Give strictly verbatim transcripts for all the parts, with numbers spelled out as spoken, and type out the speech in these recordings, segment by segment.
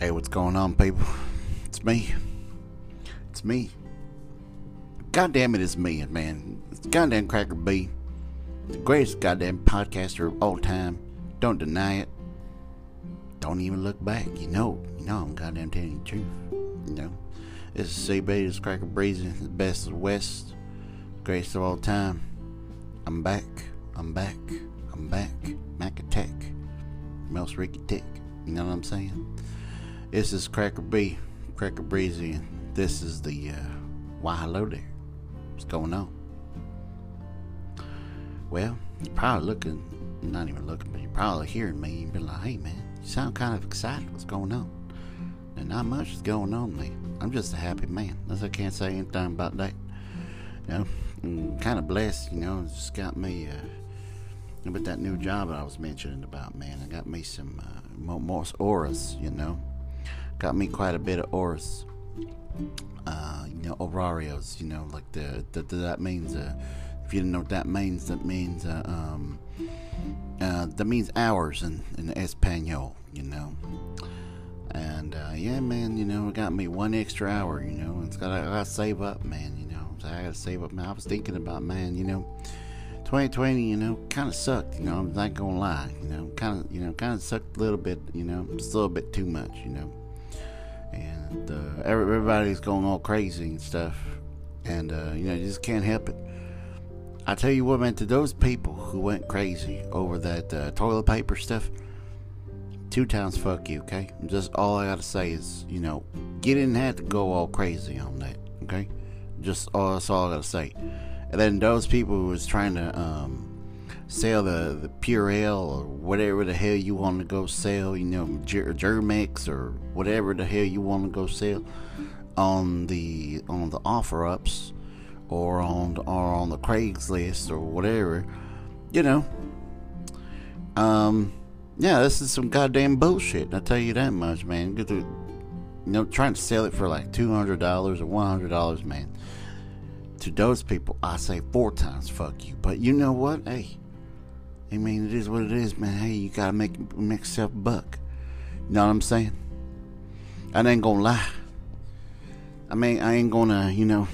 Hey, what's going on, people? It's me. It's me. God damn it, it's me, man. It's goddamn Cracker B, the greatest goddamn podcaster of all time. Don't deny it. Don't even look back. You know, you know I'm goddamn telling you the truth. You know, this is C B, this is Cracker Breezy, the best of the West, greatest of all time. I'm back. I'm back. I'm back. Mac Attack. Mouse Ricky Tick. You know what I'm saying? This is Cracker B, Cracker Breezy, and this is the, uh, why hello there. What's going on? Well, you're probably looking, not even looking, but you're probably hearing me and be like, hey man, you sound kind of excited. What's going on? And not much is going on, man. I'm just a happy man. That's I can't say anything about that. You know, I'm kind of blessed, you know, it's just got me, uh, with that new job that I was mentioning about, man. I got me some, uh, more, more auras, you know. Got me quite a bit of auras. Uh, you know, horarios, you know, like the, the, the that means, uh, if you didn't know what that means, that means, uh, um, uh, that means hours in, in Espanol, you know. And, uh, yeah, man, you know, it got me one extra hour, you know. It's got, I gotta save up, man, you know. So I gotta save up, man. I was thinking about, man, you know, twenty twenty, you know, kind of sucked, you know. I'm not gonna lie, you know, kind of, you know, kind of sucked a little bit, you know, just a little bit too much, you know. And uh, everybody's going all crazy and stuff, and uh, you know, you just can't help it. I tell you what, man, to those people who went crazy over that uh, toilet paper stuff, two times fuck you, okay? Just all I gotta say is, you know, you didn't have to go all crazy on that, okay? Just all that's all I gotta say. And then those people who was trying to um, sell the, the Purell or whatever the hell you want to go sell, you know, Ger- Germex or whatever the hell you want to go sell on the on the offer ups or on the, or on the Craigslist or whatever, you know. Um, yeah, this is some goddamn bullshit. I tell you that much, man. Get to, you know, trying to sell it for like two hundred dollars or one hundred dollars, man. To those people, I say four times fuck you. But you know what? Hey, I mean, it is what it is, man. Hey, you gotta make make yourself a buck. You know what I'm saying? I ain't gonna lie. I mean, I ain't gonna, you know,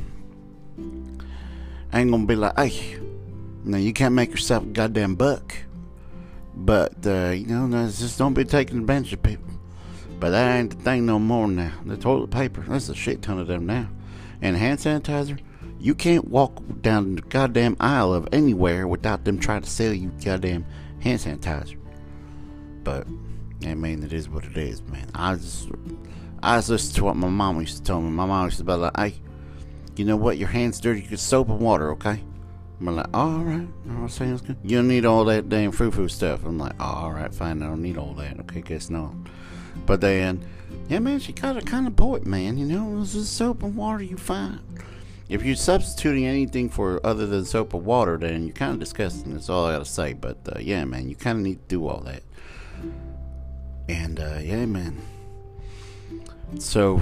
I ain't gonna be like, hey, no, you can't make yourself a goddamn buck. But, uh, you know, no, just don't be taking advantage of people. But that ain't the thing no more now. The toilet paper, there's a shit ton of them now. And hand sanitizer, you can't walk down the goddamn aisle of anywhere without them trying to sell you goddamn hand sanitizer. But, I mean, it is what it is, man. I just, I just listened to what my mom used to tell me. My mom used to be like, hey, you know what? Your hands dirty. You get soap and water, okay? I'm like, oh, all right. All right, sounds good. You don't need all that damn frou-frou stuff. I'm like, oh, all right, fine. I don't need all that. Okay, guess not. But then, yeah, man, she got a kind of point, man. You know, it's just soap and water, you fine. If you're substituting anything for other than soap and water, then you're kind of disgusting. That's all I gotta say. But uh, yeah, man, you kind of need to do all that. And uh, yeah, man. So,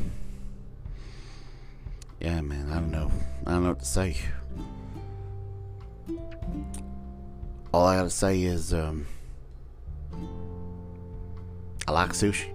yeah, man, I don't know. I don't know what to say. All I gotta say is, um, I like sushi.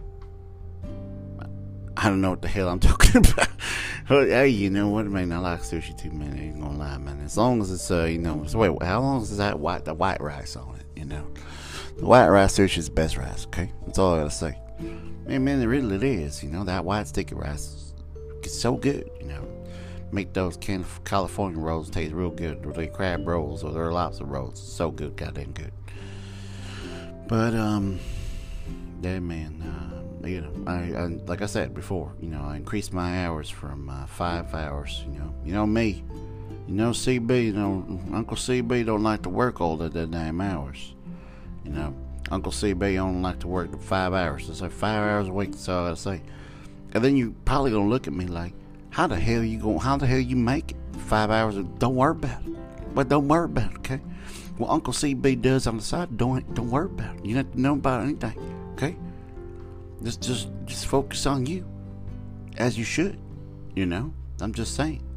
I don't know what the hell I'm talking about. Hey, you know what, man? I like sushi too, man. I ain't gonna lie, man. As long as it's, uh, you know, so wait, how long is that white, the white rice on it? You know, the white rice sushi is the best rice. Okay, that's all I gotta say. Man, man, it really it is. You know, that white sticky rice is so good. You know, make those can California rolls taste real good, or they crab rolls, or their lobster rolls. So good, goddamn good. But um, yeah, man. Uh, You know, I, I like I said before, you know, I increased my hours from uh, five hours. You know, you know me, you know C B, you know Uncle C B don't like to work all the, the damn hours. You know, Uncle C B only like to work the five hours. It's like five hours a week. That's all I gotta say. And then you probably gonna look at me like, how the hell you going? How the hell you make it? Five hours? Don't worry about it. But don't worry about it, okay? What Uncle C B does on the side, don't don't worry about it. You don't have to know about anything, okay? Just, just, just focus on you, as you should. You know, I'm just saying.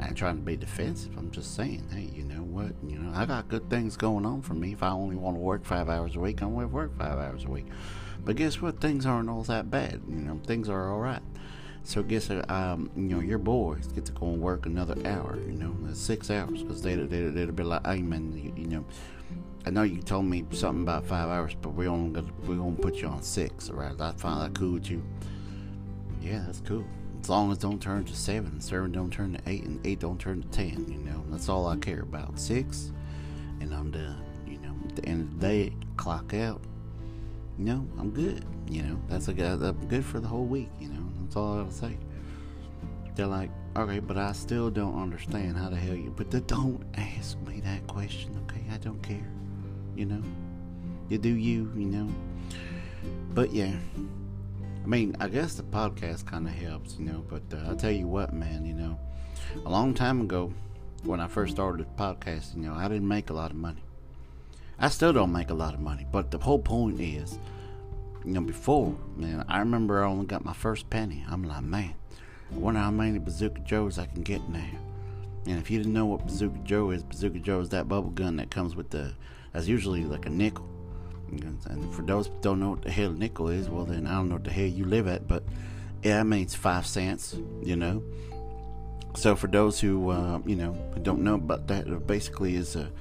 I ain't trying to be defensive. I'm just saying, hey, you know what? You know, I got good things going on for me. If I only want to work five hours a week, I'm going to work five hours a week. But guess what? Things aren't all that bad. You know, things are all right. So guess um, you know, your boys get to go and work another hour. You know, that's six hours because they they they'll be like, hey man, you, you know, I know you told me something about five hours, but we only gonna we gonna put you on six. All right, I find that cool with you. Yeah, that's cool. As long as it don't turn to seven, seven don't turn to eight, and eight don't turn to ten. You know, that's all I care about. Six, and I'm done. You know, at the end of the day, clock out. You know, I'm good. You know, that's a good. I'm good for the whole week. You know, that's all I gotta say. They're like, okay, but I still don't understand how the hell you. But they don't ask me that question. Okay, I don't care. You know, you do you. You know, but yeah. I mean, I guess the podcast kind of helps, you know, but uh, I'll tell you what, man, you know, a long time ago, when I first started the podcast, you know, I didn't make a lot of money. I still don't make a lot of money, but the whole point is, you know, before, man, I remember I only got my first penny. I'm like, man, I wonder how many Bazooka Joes I can get now. And if you didn't know what Bazooka Joe is, Bazooka Joe is that bubble gun that comes with the, that's usually like a nickel. And for those who don't know what the hell nickel is, well then I don't know what the hell you live at, but yeah, it means five cents, you know. So for those who uh, you know who don't know about that, it basically is a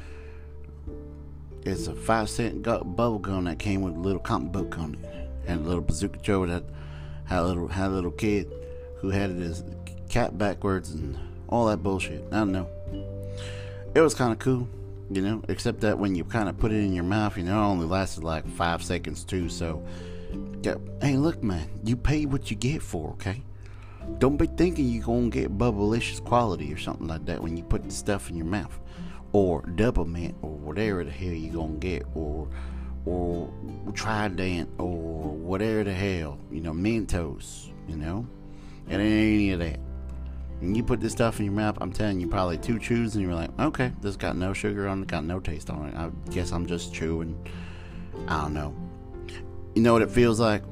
it's a five cent gu- bubble gun that came with a little comic book on it, and a little Bazooka Joe that had a little had a little kid who had his cap backwards and all that bullshit. I don't know. It was kind of cool. You know, except that when you kind of put it in your mouth, you know, it only lasted like five seconds too. So, yeah, hey, look, man, you pay what you get for, okay? Don't be thinking you're going to get Bubblicious quality or something like that when you put the stuff in your mouth. Or Double Mint or whatever the hell you're going to get. Or, or Trident or whatever the hell, you know, Mentos, you know? It ain't any of that. When you put this stuff in your mouth, I'm telling you, probably two chews, and you're like, okay, this got no sugar on it, got no taste on it. I guess I'm just chewing. I don't know. You know what it feels like?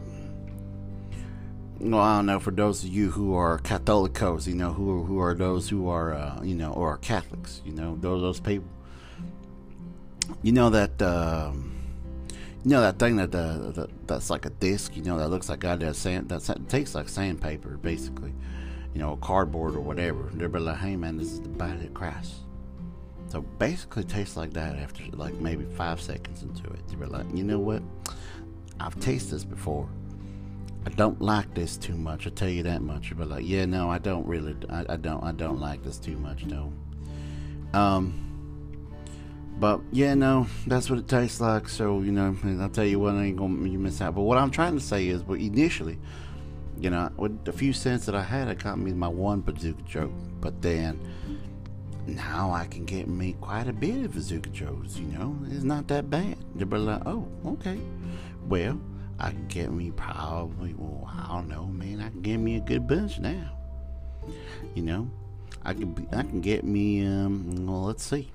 Well, I don't know. For those of you who are Catholicos, you know, who who are those who are, uh, you know, or are Catholics, you know, those those people. You know that, um, you know that thing that uh, that that's like a disc, you know, that looks like goddamn sand. That tastes like sandpaper, basically. You know, cardboard or whatever. They'll be like, hey man, this is the body of Christ. So basically it tastes like that after like maybe five seconds into it. You'll be like, you know what? I've tasted this before. I don't like this too much. I'll tell you that much. You'll be like, yeah, no, I don't really, I, I don't, I don't like this too much, no. Um, but yeah, no, that's what it tastes like. So, you know, I'll tell you what, I ain't gonna, you miss out. But what I'm trying to say is, well, initially, you know, with the few cents that I had, it got me my one Bazooka Joe. But then, now I can get me quite a bit of Bazooka Joes, you know. It's not that bad. They'll be like, oh, okay. Well, I can get me probably, well, I don't know, man. I can get me a good bunch now. You know, I can be, I can get me, um, well, let's see.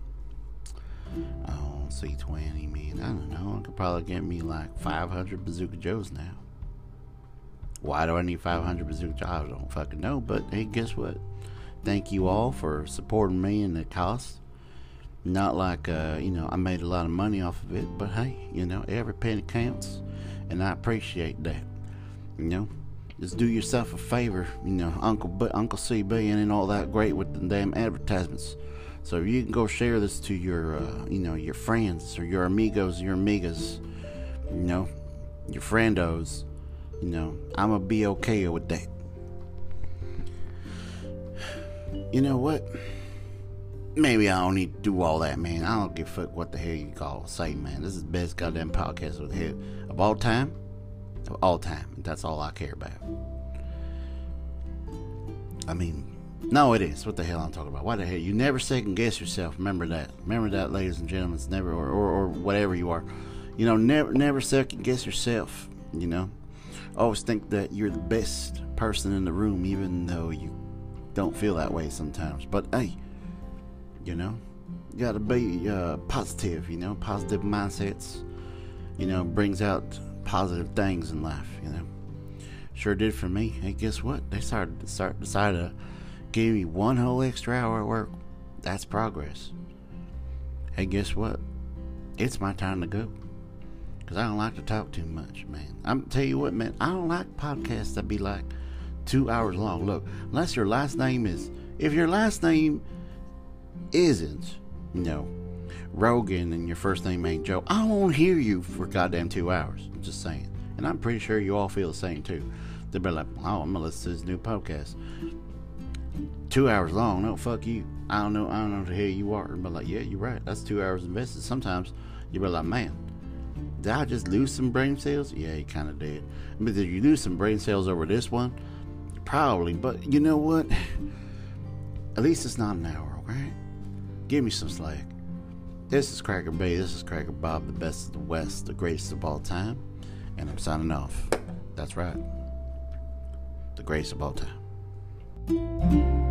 Oh, C twenty, man. I don't know. I could probably get me like five hundred Bazooka Joes now. Why do I need five hundred Bazooka Joes? I don't fucking know, but hey, guess what? Thank you all for supporting me in the cost. Not like, uh, you know, I made a lot of money off of it, but hey, you know, every penny counts, and I appreciate that. You know, just do yourself a favor, you know, Uncle B- Uncle C B and all that great with the damn advertisements. So you can go share this to your, uh, you know, your friends or your amigos, your amigas, you know, your friendos. You know, I'm gonna be okay with that. You know what? Maybe I don't need to do all that, man. I don't give a fuck what the hell you call say, man. This is the best goddamn podcast with hell of all time. Of all time. That's all I care about. I mean, no, it is. What the hell I'm talking about? Why the hell? You never second guess yourself. Remember that. Remember that, ladies and gentlemen. It's never, or, or, or whatever you are. You know, never, never second guess yourself. You know, always think that you're the best person in the room, even though you don't feel that way sometimes. But hey, you know, you gotta be uh, positive. You know, positive mindsets, you know, brings out positive things in life. You know, sure did for me. Hey, guess what? They started start decided to Give me one whole extra hour at work. That's progress. Hey, guess what? It's my time to go. Because I don't like to talk too much, man. I'm tell you what, man. I don't like podcasts that be like two hours long. Look, unless your last name is... If your last name isn't, you know, Rogan and your first name ain't Joe, I won't hear you for goddamn two hours. I'm just saying. And I'm pretty sure you all feel the same, too. They'll be like, oh, I'm going to listen to this new podcast. Two hours long. No, fuck you. I don't know. I don't know who the hell you are. But like, yeah, you're right. That's two hours invested. Sometimes you'll be like, man, did I just lose some brain cells? Yeah, you kind of did. But did you lose some brain cells over this one? Probably. But you know what? At least it's not an hour, okay? Give me some slack. This is Cracker Bay. This is Cracker Bob, the best of the West, the greatest of all time. And I'm signing off. That's right. The greatest of all time.